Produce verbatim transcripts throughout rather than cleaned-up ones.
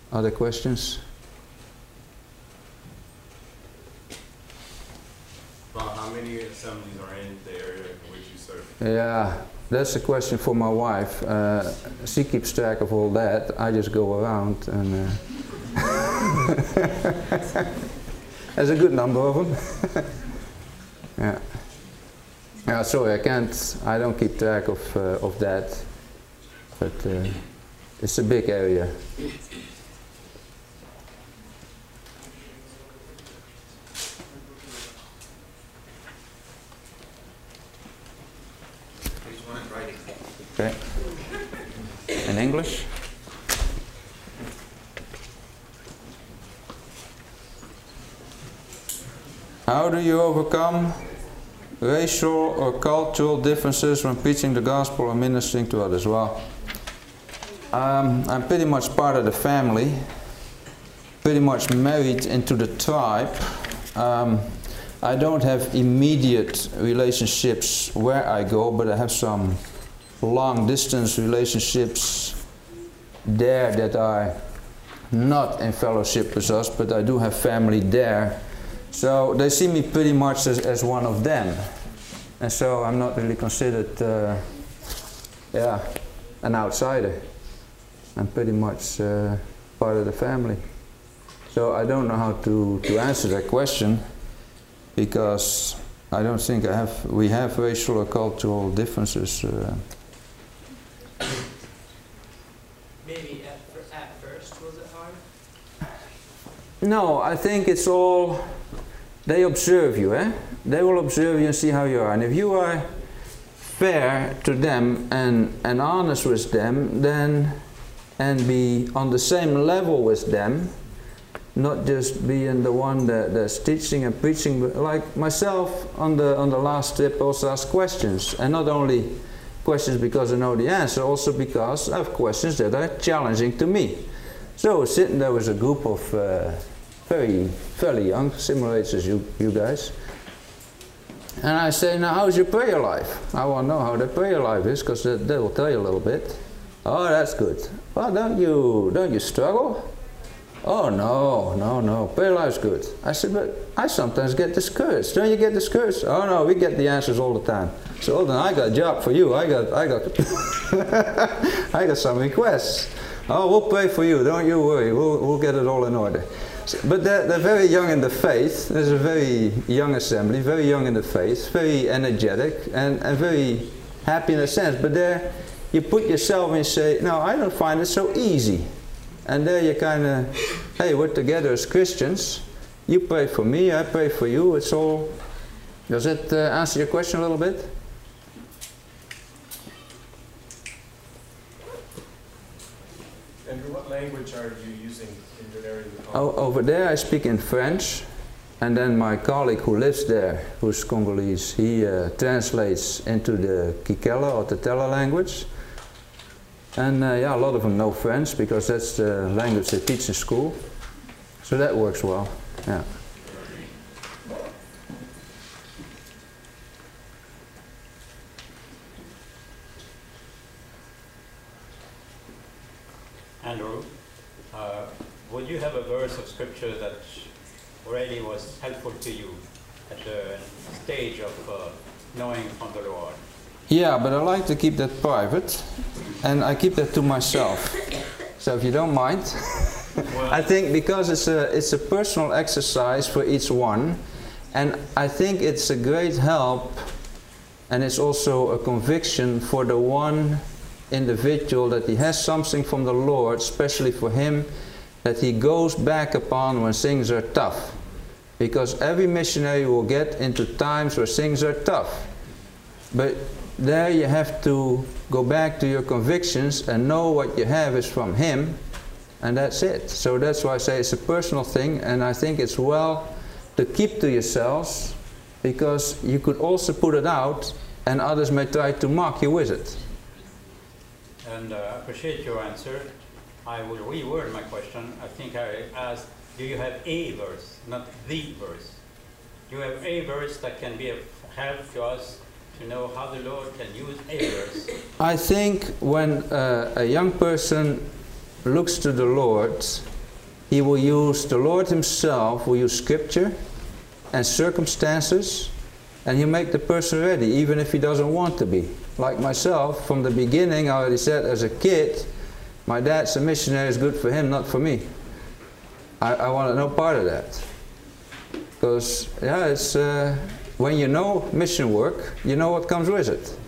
Other questions? Well, how many assemblies are in the area in which you serve? Yeah, that's a question for my wife. Uh, she keeps track of all that. I just go around and... Uh there's a good number of them. Yeah. Yeah, sorry, I can't, I don't keep track of, uh, of that. But uh, it's a big area. Okay. In English? How do you overcome racial or cultural differences when preaching the gospel or ministering to others? Well, um, I'm pretty much part of the family, pretty much married into the tribe. Um, I don't have immediate relationships where I go, but I have some long distance relationships there that are not in fellowship with us, but I do have family there. So they see me pretty much as, as one of them. And so I'm not really considered uh, yeah, an outsider. I'm pretty much uh, part of the family. So I don't know how to, to answer that question, because I don't think I have, we have racial or cultural differences. Uh. Maybe at, at first, was it hard? No, I think it's all, they observe you, eh? They will observe you and see how you are. And if you are fair to them and, and honest with them, then, and be on the same level with them, not just being the one that, that's teaching and preaching, but like myself on the, on the last trip also ask questions. And not only questions because I know the answer, also because I have questions that are challenging to me. So sitting there with a group of uh, very, fairly young, similar age as you, you guys. And I say, now how's your prayer life? I want to know how the prayer life is, because they, they will tell you a little bit. Oh, that's good. Well, don't you, don't you struggle? Oh, no, no, no, prayer life's good. I said, but I sometimes get discouraged. Don't you get discouraged? Oh, no, we get the answers all the time. So, then I got a job for you. I got, I got, I got some requests. Oh, we'll pray for you. Don't you worry. We'll, we'll get it all in order. So, but they're, they're very young in the faith. There's a very young assembly, very young in the faith, very energetic, and, and very happy in a sense. But there, you put yourself and say, no, I don't find it so easy. And there you kind of, hey, we're together as Christians. You pray for me, I pray for you. It's all. Does it uh, answer your question a little bit? And what language are you using in your area? Oh, over there I speak in French. And then my colleague who lives there, who's Congolese, he uh, translates into the Kikela or Tetela language. And uh, yeah, a lot of them know French because that's the language they teach in school. So that works well, yeah. Andrew, uh, would you have a verse of scripture that already was helpful to you at the stage of uh, knowing from the Lord? Yeah, but I like to keep that private, and I keep that to myself. So if you don't mind, well, I think because it's a it's a personal exercise for each one, and I think it's a great help, and it's also a conviction for the one individual that he has something from the Lord, especially for him, that he goes back upon when things are tough. Because every missionary will get into times where things are tough. But there you have to go back to your convictions and know what you have is from him, and that's it. So that's why I say it's a personal thing, and I think it's well to keep to yourselves, because you could also put it out and others may try to mock you with it. And uh, I appreciate your answer. I will reword my question. I think I asked, do you have a verse, not the verse? Do you have a verse that can be of help to us to know how the Lord can use a verse? I think when uh, a young person looks to the Lord, he will use, the Lord himself will use scripture and circumstances, and he'll make the person ready, even if he doesn't want to be. Like myself, from the beginning, I already said as a kid, my dad's a missionary, is good for him, not for me. I, I wanted no part of that. Because, yeah, it's, uh, when you know mission work, you know what comes with it.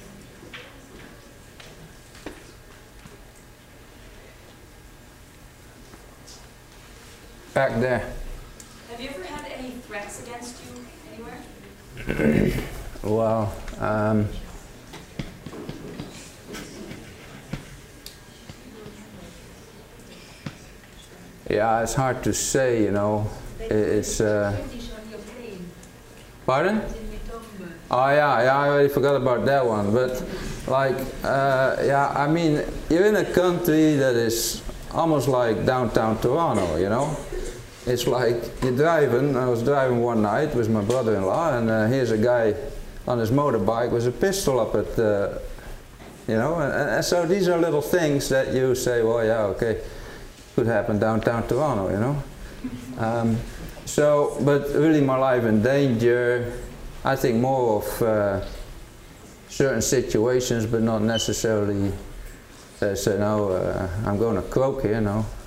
Back there. Have you ever had any threats against you anywhere? Well, um, yeah, it's hard to say, you know. It, it's. Uh, pardon? Oh yeah, yeah, I already forgot about that one. But like, uh, yeah, I mean, you're in a country that is almost like downtown Toronto, you know. It's like you're driving. I was driving one night with my brother-in-law, and uh, here's a guy on his motorbike with a pistol up at, uh, you know. And, and so these are little things that you say, well, yeah, okay, could happen downtown Toronto, you know. Um, so, but really, my life in danger. I think more of uh, certain situations, but not necessarily. Uh, say, no, uh, I'm going to croak here, no.